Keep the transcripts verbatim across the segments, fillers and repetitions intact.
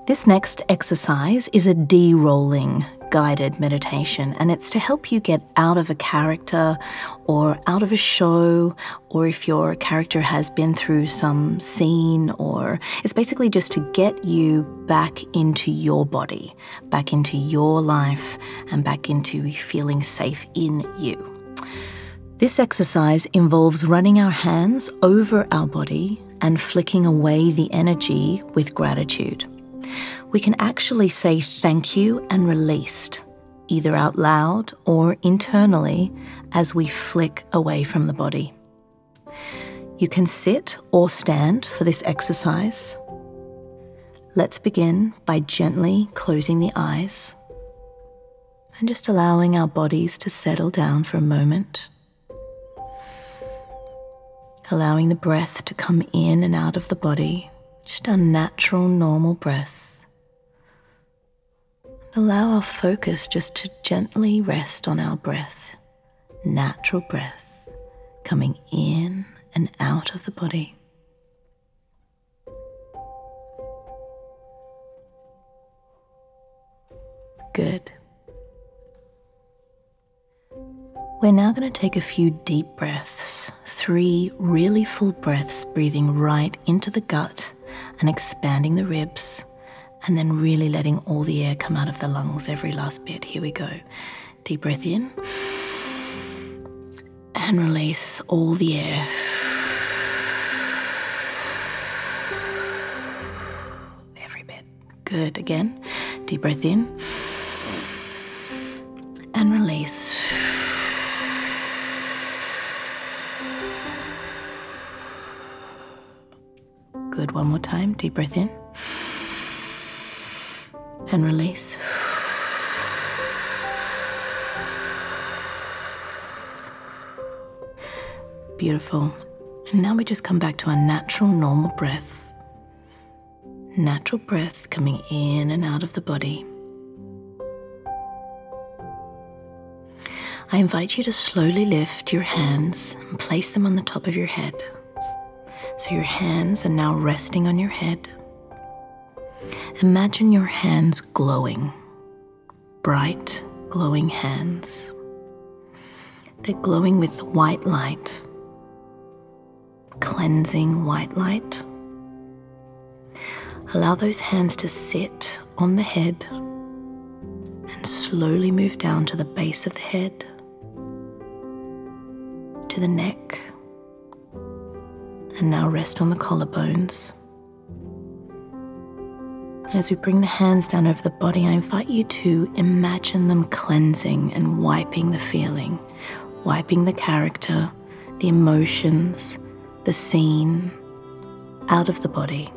This next exercise is a de-rolling guided meditation, and it's to help you get out of a character or out of a show, or if your character has been through some scene, or it's basically just to get you back into your body, back into your life, and back into feeling safe in you. This exercise involves running our hands over our body and flicking away the energy with gratitude. We can actually say thank you and released, either out loud or internally as we flick away from the body. You can sit or stand for this exercise. Let's begin by gently closing the eyes and just allowing our bodies to settle down for a moment. Allowing the breath to come in and out of the body, just our natural, normal breath. Allow our focus just to gently rest on our breath, natural breath, coming in and out of the body. Good. We're now going to take a few deep breaths, three really full breaths, breathing right into the gut and expanding the ribs, and then really letting all the air come out of the lungs, every last bit. Here we go. Deep breath in, and release all the air. Every bit. Good. Again. Deep breath in, and release. Good. One more time. Deep breath in. And release. Beautiful. And now we just come back to our natural, normal breath. Natural breath coming in and out of the body. I invite you to slowly lift your hands and place them on the top of your head. So your hands are now resting on your head. Imagine your hands glowing, bright, glowing hands. They're glowing with white light, cleansing white light. Allow those hands to sit on the head and slowly move down to the base of the head, to the neck, and now rest on the collarbones. And as we bring the hands down over the body, I invite you to imagine them cleansing and wiping the feeling, wiping the character, the emotions, the scene out of the body.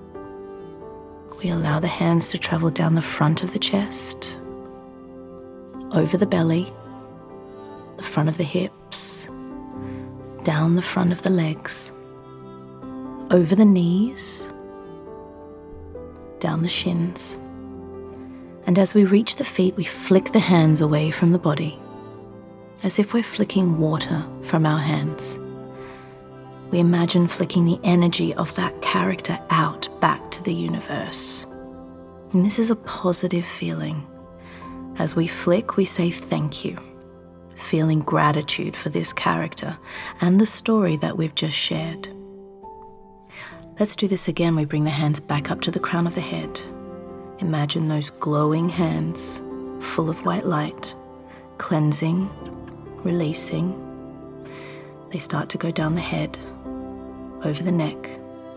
We allow the hands to travel down the front of the chest, over the belly, the front of the hips, down the front of the legs, over the knees, down the shins. And as we reach the feet, we flick the hands away from the body, as if we're flicking water from our hands. We imagine flicking the energy of that character out back to the universe. And this is a positive feeling. As we flick, we say thank you, feeling gratitude for this character and the story that we've just shared. Let's do this again. We bring the hands back up to the crown of the head. Imagine those glowing hands, full of white light, cleansing, releasing. They start to go down the head, over the neck,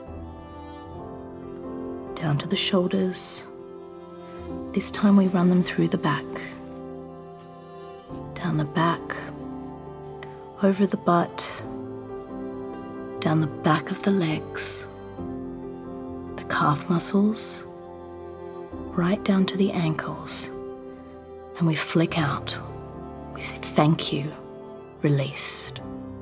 down to the shoulders. This time we run them through the back, down the back, over the butt, down the back of the legs, calf muscles, right down to the ankles, and we flick out. We say thank you, released.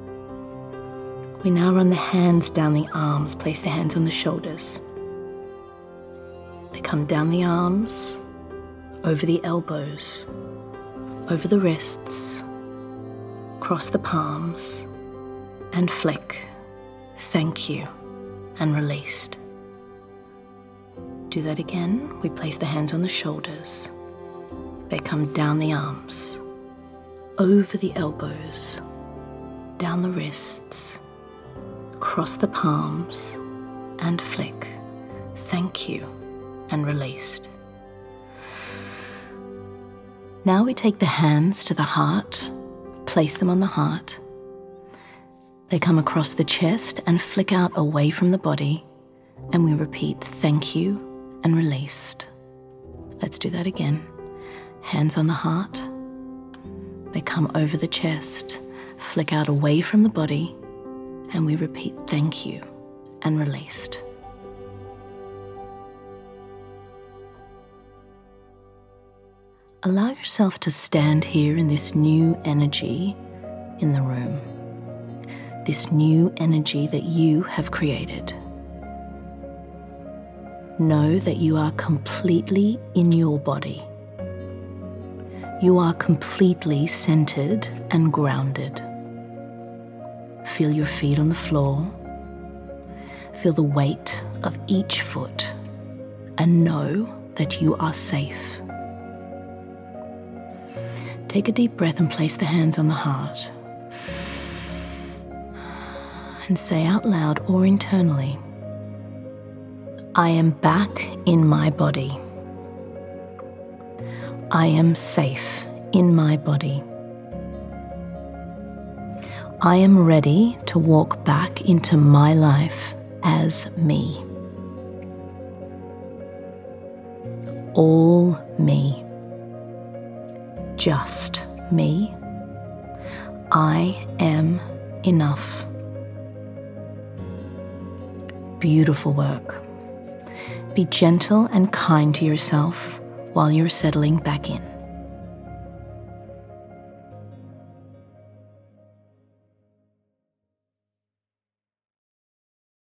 We now run the hands down the arms, place the hands on the shoulders. They come down the arms, over the elbows, over the wrists, cross the palms, and flick, thank you, and released. Do that again. We place the hands on the shoulders. They come down the arms, over the elbows, down the wrists, across the palms, and flick. Thank you, and released. Now we take the hands to the heart, place them on the heart. They come across the chest and flick out away from the body, and we repeat thank you and released. Let's do that again. Hands on the heart. They come over the chest, flick out away from the body, and we repeat thank you and released. Allow yourself to stand here in this new energy in the room, this new energy that you have created. Know that you are completely in your body. You are completely centered and grounded. Feel your feet on the floor. Feel the weight of each foot and know that you are safe. Take a deep breath and place the hands on the heart. And say out loud or internally, I am back in my body. I am safe in my body. I am ready to walk back into my life as me. All me. Just me. I am enough. Beautiful work. Be gentle and kind to yourself while you're settling back in.